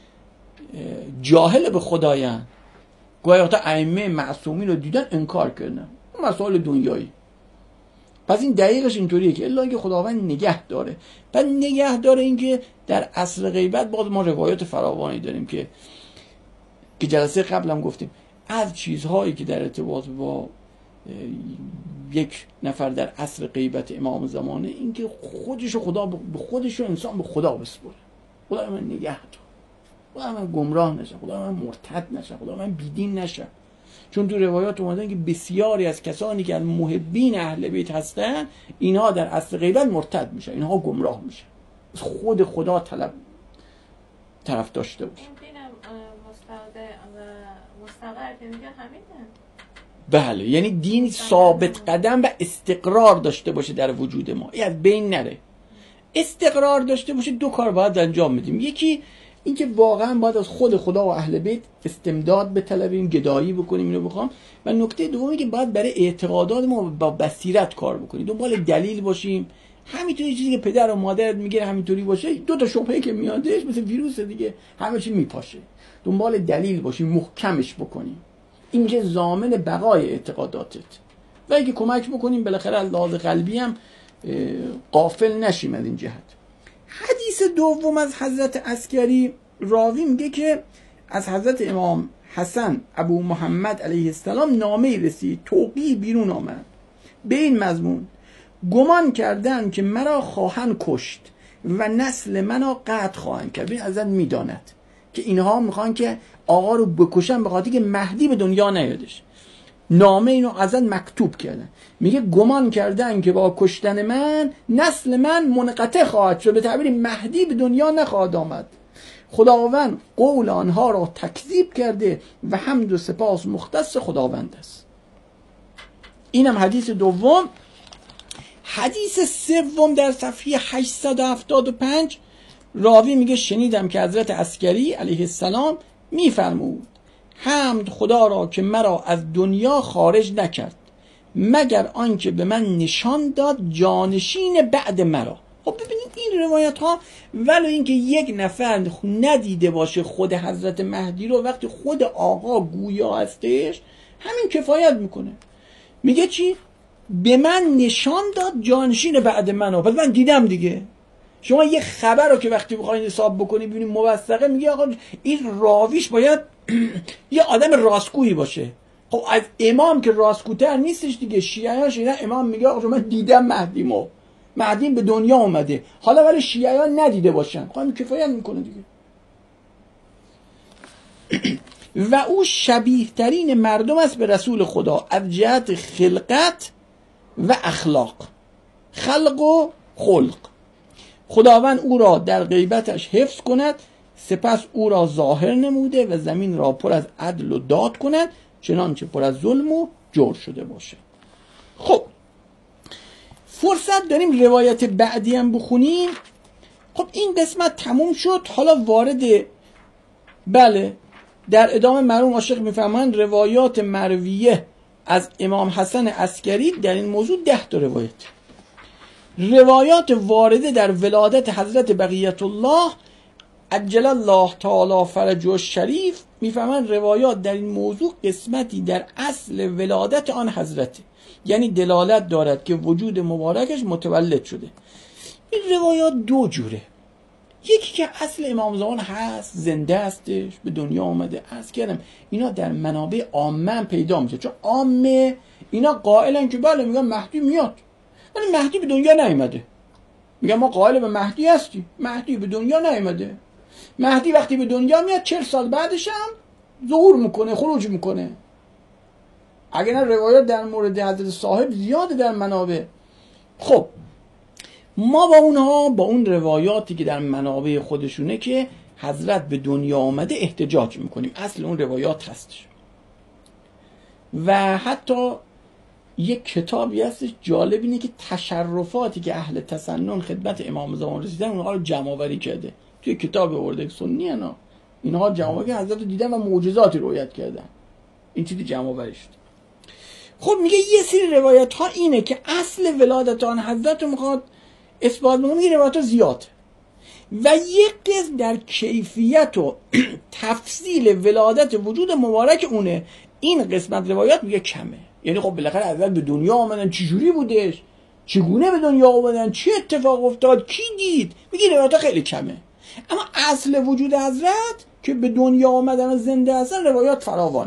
جاهل به خدایان؟ گاهی وقتا ائمه معصومین رو دیدن انکار کردن، مسائل دنیایی. پس این دقیقش اینطوریه که الا اینکه خداوند نگه داره. بعد نگه داره اینکه در عصر غیبت باز ما روایات فراوانی داریم که جلسه قبلم گفتیم از چیزهایی که در ارتباط با یک نفر در عصر غیبت امام زمانه، اینکه خودشو خدا به خودشو انسان به خدا بسپره، خدا من نگه دار، خدا من گمراه نشه، خدا من مرتد نشه، خدا من بیدین نشه. چون تو روایات اومدن که بسیاری از کسانی که از محبین اهل بیت هستن اینها در عصر غیبت مرتد میشن، اینها گمراه میشن، خود خدا طرف داشته باشه. مستقر که میگه همینه. بله، یعنی دین ثابت قدم و استقرار داشته باشه در وجود ما، این از بین نره. استقرار داشته باشه دو کار باید انجام بدیم، یکی اینکه واقعا باید از خود خدا و اهل بیت استمداد بطلبیم، گدایی بکنیم، اینو بخوام. و نکته دومی که باید برای اعتقادات ما با بصیرت کار بکنیم، دنبال دلیل باشیم. همینطوری چیزی که پدر و مادرت میگه همینطوری باشه، دو تا شبهه که میادش مثل ویروس دیگه همه چی میپاشه. دنبال دلیل باشیم، محکمش بکنیم، این میشه ضامن بقای اعتقاداتت. و اگه کمک بکنیم بالاخره از لحاظ قلبی هم غافل نشیم از این جهت. حدیث دوم از حضرت عسکری، راوی میگه که از حضرت امام حسن ابو محمد علیه السلام نامه رسید، توقیع بیرون آمد به این مضمون: گمان کردن که مرا خواهند کشت و نسل منو قطع خواهند کرد. ببین ازت میداند که اینها میخوان که آقا رو بکشن به خاطر که مهدی به دنیا نیادش. نامه اینو ازت مکتوب کردن، میگه گمان کردن که با کشتن من نسل من منقطع خواهد شد، به تعبیر مهدی به دنیا نخواهد آمد. خداوند قول آنها را تکذیب کرده و حمد و سپاس مختص خداوند است. اینم حدیث دوم. حدیث سوم در صفحه 875 راوی میگه شنیدم که حضرت عسکری علیه السلام میفرمود: حمد خدا را که مرا از دنیا خارج نکرد مگر آنکه به من نشان داد جانشین بعد مرا. خب ببینید این روایت ها ولو اینکه یک نفر ندیده باشه خود حضرت مهدی رو، وقتی خود آقا گویا هستش همین کفایت میکنه. میگه چی؟ به من نشان داد جانشین بعد منو، پس من دیدم دیگه. شما یه خبر رو که وقتی بخواید حساب بکنی ببینید موثقه، میگه آقا این راویش باید یه آدم راستگویی باشه. خب از امام که راستگوتر نیستش دیگه. شیعه امام میگه آقا من دیدم مهدی به دنیا اومده، حالا ولی شیعه ندیده باشن، خب این کفایت میکنه دیگه. و او شبیه ترین مردم است به رسول خدا از جهت خلقت و اخلاق، خلق و خلق. خداوند او را در غیبتش حفظ کند، سپس او را ظاهر نموده و زمین را پر از عدل و داد کند، چنانچه پر از ظلم و جور شده باشه. خب فرصت داریم روایت بعدی هم بخونیم. خب این قسمت تموم شد. حالا وارد در ادامه مرحوم عاشق میفهمند روایات مرویه از امام حسن عسکری در این موضوع 10 تا روایات وارده در ولادت حضرت بقیت الله عجل الله تعالی فرجه الشریف میفهمند روایات در این موضوع قسمتی در اصل ولادت آن حضرته، یعنی دلالت دارد که وجود مبارکش متولد شده. این روایات 2 جوره. یکی که اصل امام زمان هست، زنده هستش، به دنیا آمده. عرض کردم اینا در منابع عامه پیدا میشه، چون عامه اینا قائلن که بله میگن مهدی میاد، ولی مهدی به دنیا نیامده. میگن ما قائل به مهدی هستیم، مهدی به دنیا نیامده. مهدی وقتی به دنیا میاد 40 سال بعدش هم ظهور میکنه، خروج میکنه. اگر نه روایات در مورد حضرت صاحب زیاده در منابع. خب ما با اون روایاتی که در منابع خودشونه که حضرت به دنیا آمده احتجاج میکنیم. اصل اون روایات هستش. و حتی یک کتابی هستش جالب اینه که تشرفاتی که اهل تسنن خدمت امام زمان رسیدن اونها رو جمع آوری کرده توی کتاب ارده سنی. اینها جمع آوری حضرت رو دیدن و معجزاتی روایت کردن. این چیزی جمع آوری شد. خب میگه یه سری روایت ها اینه که اصل ولادت آن حضرت رو میخواد اثبات بکنه. میگه روایت ها زیاده و یک قسم در کیفیت و تفصیل ولادت وجود مبارک اونه. این قسمت روایات میگه کمه. یعنی خب بالاخره اول به دنیا آمدن، چجوری بودش، چگونه به دنیا آمدن، چه اتفاق افتاد، کی دید. میگه روایات خیلی کمه. اما اصل وجود حضرت که به دنیا آمدن و زنده هستن روایات فراوانه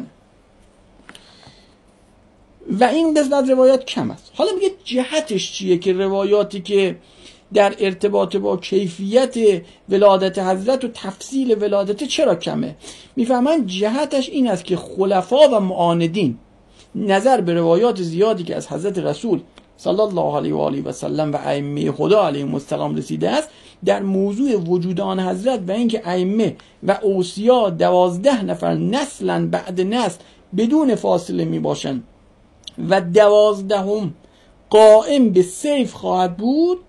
و این قسمت روایات کم است. حالا میگه جهتش چیه که روایاتی که در ارتباط با کیفیت ولادت حضرت و تفصیل ولادت چرا کمه؟ میفهمن جهتش این است که خلفا و معاندین نظر به روایات زیادی که از حضرت رسول صلی الله علیه و آله و سلم و ائمه خدا علیهم السلام رسیده است در موضوع وجود آن حضرت و اینکه ائمه و اوصیا 12 نفر نسلا بعد نسل بدون فاصله می باشند و 12م قائم به سیف خواهد بود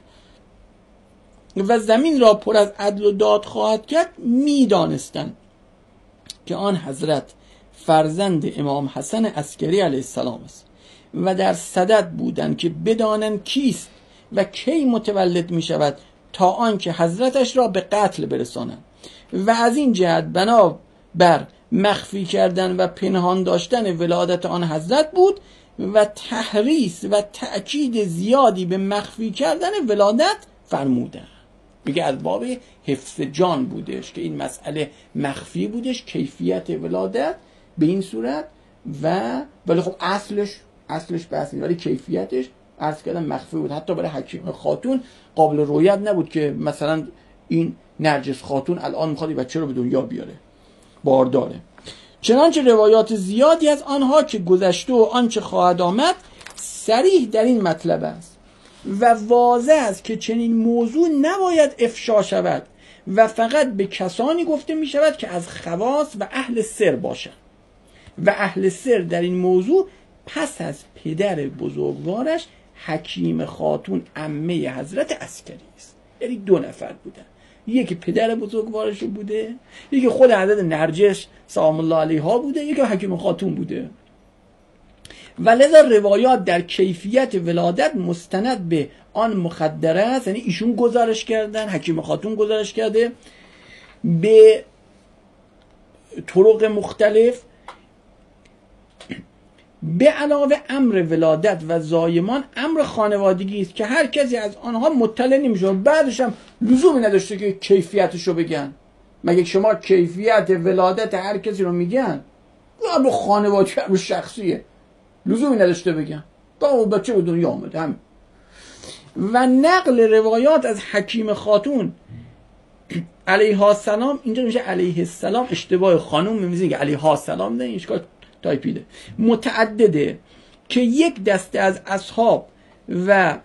و زمین را پر از عدل و داد خواهد کرد، می دانستند که آن حضرت فرزند امام حسن عسکری علیه السلام است و در صدد بودند که بدانند کیست و کی متولد می شود تا آنکه حضرتش را به قتل برسانند و از این جهت بنا بر مخفی کردن و پنهان داشتن ولادت آن حضرت بود و تحریص و تأکید زیادی به مخفی کردن ولادت فرمودند. میگه از باب حفظ جان بودش که این مسئله مخفی بودش، کیفیت ولادت به این صورت ولی خب اصلش بحث نیست، ولی کیفیتش عرض کردم مخفی بود. حتی برای حکیم خاتون قابل رؤیت نبود که مثلا این نرجس خاتون الان میخواد بچه رو به دنیا بیاره، بارداره. چنانچه روایات زیادی از آنها که گذشته و آنچه خواهد آمد صریح در این مطلب است و واضح است که چنین موضوع نباید افشا شود و فقط به کسانی گفته می شود که از خواص و اهل سر باشند و اهل سر در این موضوع پس از پدر بزرگوارش حکیم خاتون عمه حضرت عسکری است. یعنی 2 نفر بودن، یکی پدر بزرگوارش بوده، یکی خود حضرت نرجس سلام الله علیها بوده، یکی حکیم خاتون بوده. ولذا روایات در کیفیت ولادت مستند به آن مخدره است، یعنی ایشون گزارش کردن، حکیم خاتون گزارش کرده به طرق مختلف. به علاوه امر ولادت و زایمان امر خانوادگی است که هر کسی از آنها مطلع نمیشه، بعدش هم لزومی نداشته که کیفیتش رو بگن. مگه شما کیفیت ولادت هر کسی رو میگن؟ امر خانوادگی، امر شخصیه، لزومی نداشته بگن با بچه به دنیا آمده. هم و نقل روایات از حکیم خاتون علیه السلام اینجا میشه علیه السلام، اشتباه خانوم میمیزه که علیه السلام نه، اینشکار تایپیده. متعدده که یک دسته از اصحاب و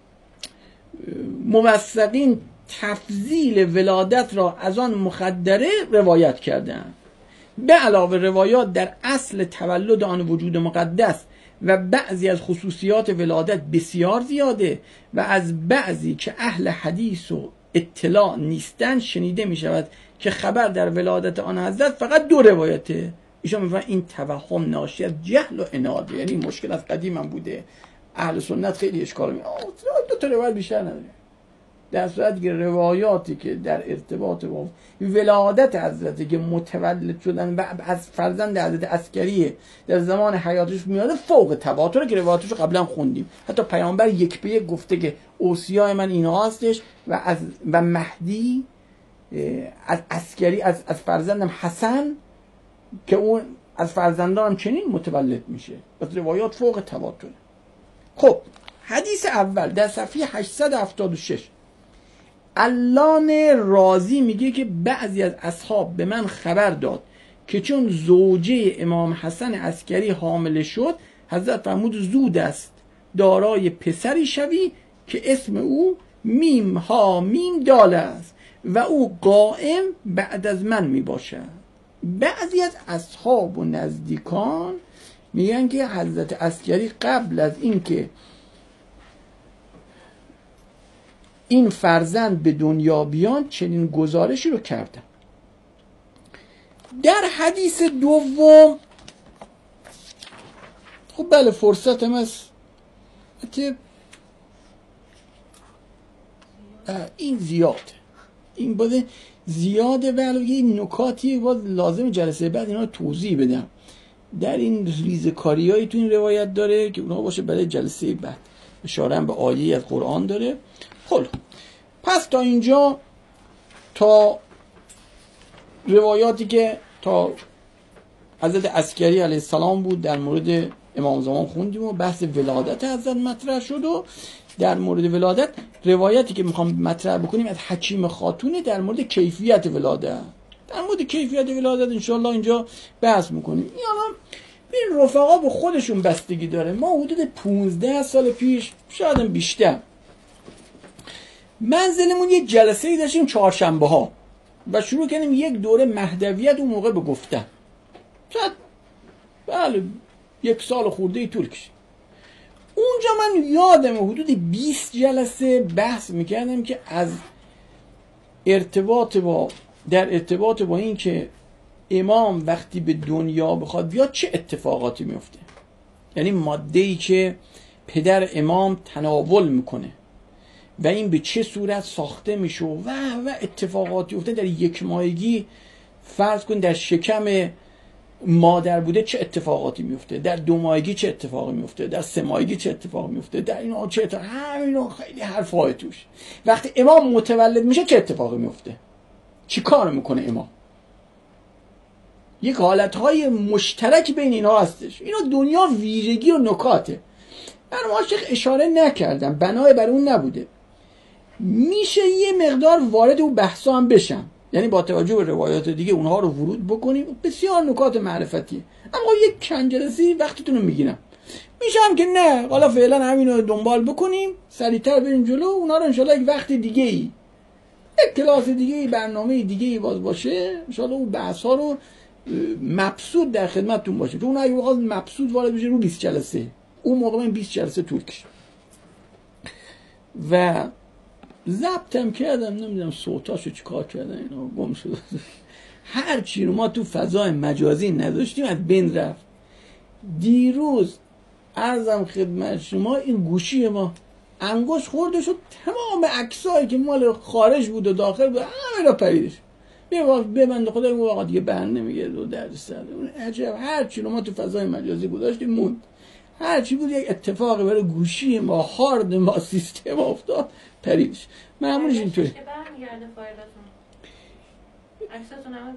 موثقین تفضیل ولادت را از آن مخدره روایت کردند. به علاوه روایات در اصل تولد آن وجود مقدس و بعضی از خصوصیات ولادت بسیار زیاده و از بعضی که اهل حدیث و اطلاع نیستن شنیده می شود که خبر در ولادت آن حضرت فقط 2 روایته. ایشان میفهمن این توهم ناشی از جهل و عناد، یعنی مشکل از قدیم هم بوده. اهل سنت خیلی اشکال می 2 تا روایت بیشتر نداره، در صورتی که روایاتی که در ارتباط با ولادت حضرت که متولد شدن و از فرزند حضرت عسکری در زمان حیاتش میاد فوق تواتر، که روایاتش قبلا خوندیم. حتی پیامبر 1 به 1 گفته که اوصیای من اینا هستش و مهدی از عسکری از فرزندم حسن که اون از فرزندانم چنین متولد میشه. از روایات فوق تواتر. خب حدیث اول در صفحه 876 علان رازی میگه که بعضی از اصحاب به من خبر داد که چون زوجه امام حسن عسکری حامله شد، حضرت فرمود زود است دارای پسری شوی که اسم او میم ها میم دال است و او قائم بعد از من میباشد. بعضی از اصحاب و نزدیکان میگن که حضرت عسکری قبل از اینکه این فرزند به دنیا بیان چنین گزارشی رو کردن. در حدیث دوم خب بله فرصت هم هست که این زیاده، این باید زیاده و علاوه این نکاتی باید لازم جلسه بعد اینا رو توضیح بدم. در این ریزکاری هایی تو این روایت داره که اونها باشه برای جلسه بعد. اشاره هم به آیه از قرآن داره. خب پس تا اینجا تا روایاتی که تا حضرت عسکری علیه السلام بود در مورد امام زمان خوندیم و بحث ولادت حضرت مطرح شد. و در مورد ولادت روایتی که میخوام مطرح بکنیم از حکیم خاتونه در مورد کیفیت ولادت. در مورد کیفیت ولادت انشاءالله اینجا بحث میکنیم. این الان این رفقا به خودشون بستگی داره. ما حدود 15 سال پیش شاید بیشتر منزلمون یه جلسه ای داشتیم چهارشنبه ها و شروع کردیم یک دوره مهدویت اون موقع به گفتن. شاید بله 1 سال خورده ای طول کشید. اونجا من یادم حدود 20 جلسه بحث میکردم که از در ارتباط با این که امام وقتی به دنیا بخواد بیاد چه اتفاقاتی میفته، یعنی ماده‌ای که پدر امام تناول میکنه و این به چه صورت ساخته میشه و اتفاقاتی افته. در 1 ماهگی فرض کن در شکم مادر بوده چه اتفاقاتی میفته، در 2 ماهگی چه اتفاقی میفته، در 3 ماهگی چه اتفاقی میفته، در اینا چه اتفاقی، همینا خیلی حرفای توش. وقتی امام متولد میشه چه اتفاقی میفته، چی کار میکنه امام. یک حالتهای مشترک بین اینا هستش. اینا دنیا ویژگی و نکاته. من شیخ اشاره نکردم، بنای بر اون نبوده. میشه یه مقدار وارد اون بحثا هم بشم، یعنی با توجه به روایات دیگه اونها رو ورود بکنیم. بسیار نکات معرفتیه، اما یک چند جلسه وقتتون رو میگیرم. میشم که نه حالا فعلا همین رو دنبال بکنیم، سریعتر بریم جلو. اونا رو انشالله یک وقت دیگه ای، یک کلاس دیگه ای، برنامه دیگه ای باز باشه، انشالله اون بحث ها رو مبسوط در خدمتتون باشه. چون اگه بخواد مبسوط وارد بشه رو 20 جلسه، اون موقع من 20 جلسه طول کشید و ضبطم کردم. نمیدونم صوتاشو چیکار کردن، اینا گم شد. هر چی رو ما تو فضای مجازی نداشتیم از بین رفت. دیروز عرضم خدمت شما این گوشی ما انگشت خورده شد، تمام عکسایی که مال خارج بود و داخل بود همه را پریدش. ببند خدا این واقعا دیگه بند نمیگرد و درد سر. عجب، هر چی رو ما تو فضای مجازی گذاشتیم موند. هر چی بود یک اتفاقی برای گوشی ما، هارد ما، سیستم افتاد پریدش. معمولش اینطوری. که برمیگرده فایلاتون، عکساتون همه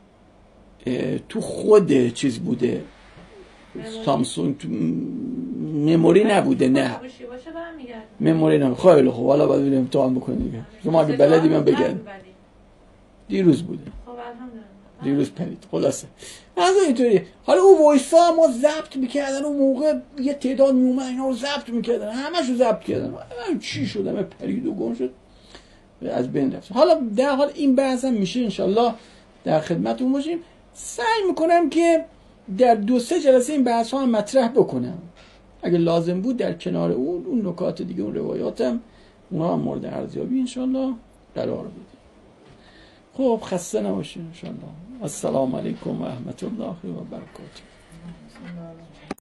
برمیگردونه. تو خود چیز بوده سامسونگ، مموری نبوده. نه گوشی باشه برمیگرده. مموری نبوده. خیلی خوب، حالا باید بریم امتحان بکنیم دیگه. شما اگه بلدی من بگم. دیروز بوده. خب الحمدلله. دیروز پرید. خلاصه از اینطوری. حالا اون وایسا ما ضبط میکردن اون موقع، یه تعداد میومد اینا رو ضبط میکردن، همشو ضبط کردن. من چی شدم پرید و گم شد از بین رفت. حالا در حال این بحث هم میشه انشالله در خدمتتون باشیم. سعی میکنم که در 2-3 جلسه این بحث ها هم مطرح بکنم، اگه لازم بود در کنار اون نکات دیگه، اون روایاتم اونا هم مورد ارزیابی انشالله قرار بدیم. خب خسته نباشید انشالله. السلام علیکم و رحمت الله و برکاته.